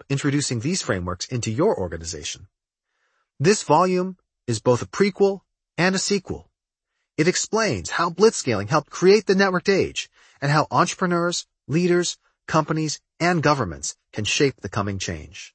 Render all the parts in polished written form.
introducing these frameworks into your organization. This volume is both a prequel and a sequel. It explains how blitzscaling helped create the networked age and how entrepreneurs, leaders, companies, and governments can shape the coming change.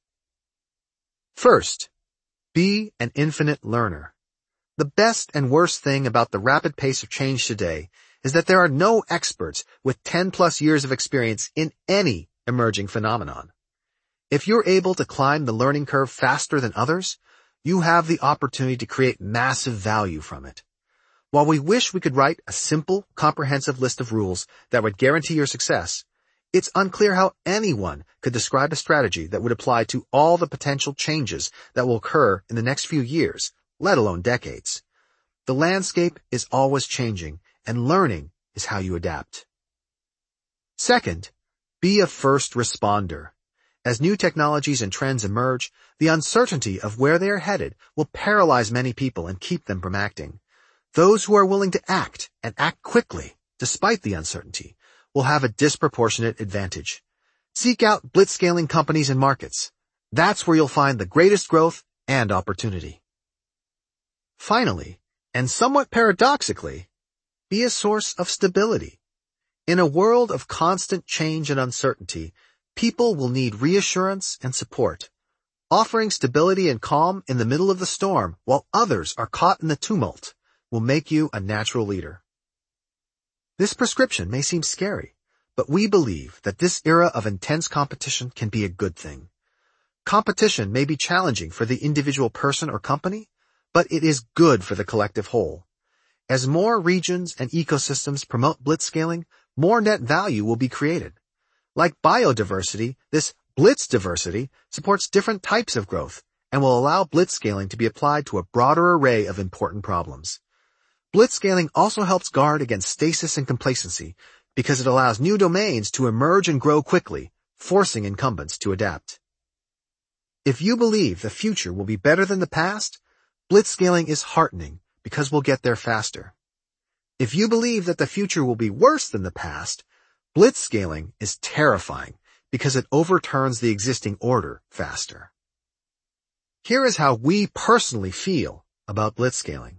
First, be an infinite learner. The best and worst thing about the rapid pace of change today is that there are no experts with 10+ years of experience in any emerging phenomenon. If you're able to climb the learning curve faster than others, you have the opportunity to create massive value from it. While we wish we could write a simple, comprehensive list of rules that would guarantee your success, it's unclear how anyone could describe a strategy that would apply to all the potential changes that will occur in the next few years, let alone decades. The landscape is always changing, and learning is how you adapt. Second, be a first responder. As new technologies and trends emerge, the uncertainty of where they are headed will paralyze many people and keep them from acting. Those who are willing to act, and act quickly, despite the uncertainty, will have a disproportionate advantage. Seek out blitzscaling companies and markets. That's where you'll find the greatest growth and opportunity. Finally, and somewhat paradoxically, be a source of stability. In a world of constant change and uncertainty, people will need reassurance and support. Offering stability and calm in the middle of the storm while others are caught in the tumult will make you a natural leader. This prescription may seem scary, but we believe that this era of intense competition can be a good thing. Competition may be challenging for the individual person or company, but it is good for the collective whole. As more regions and ecosystems promote blitzscaling, more net value will be created. Like biodiversity, this blitz diversity supports different types of growth and will allow blitzscaling to be applied to a broader array of important problems. Blitzscaling also helps guard against stasis and complacency because it allows new domains to emerge and grow quickly, forcing incumbents to adapt. If you believe the future will be better than the past, blitzscaling is heartening because we'll get there faster. If you believe that the future will be worse than the past, blitzscaling is terrifying because it overturns the existing order faster. Here is how we personally feel about blitzscaling.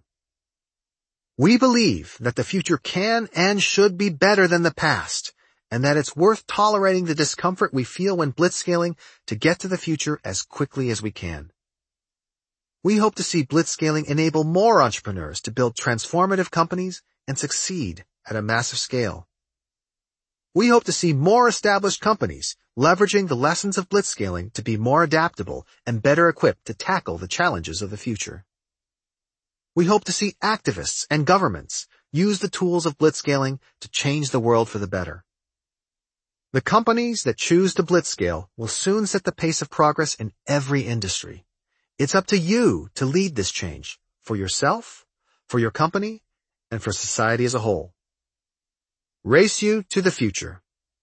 We believe that the future can and should be better than the past, and that it's worth tolerating the discomfort we feel when blitzscaling to get to the future as quickly as we can. We hope to see blitzscaling enable more entrepreneurs to build transformative companies and succeed at a massive scale. We hope to see more established companies leveraging the lessons of blitzscaling to be more adaptable and better equipped to tackle the challenges of the future. We hope to see activists and governments use the tools of blitzscaling to change the world for the better. The companies that choose to blitzscale will soon set the pace of progress in every industry. It's up to you to lead this change for yourself, for your company, and for society as a whole. Race you to the future.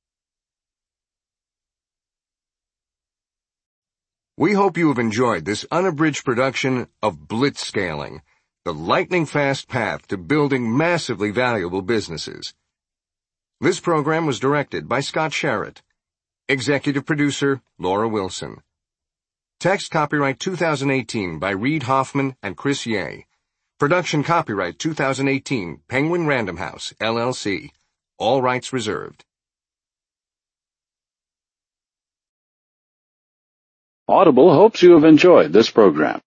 We hope you have enjoyed this unabridged production of Blitzscaling, the lightning-fast path to building massively valuable businesses. This program was directed by Scott Sherritt. Executive producer, Laura Wilson. Text copyright 2018 by Reid Hoffman and Chris Ye. Production copyright 2018, Penguin Random House, LLC. All rights reserved. Audible hopes you have enjoyed this program.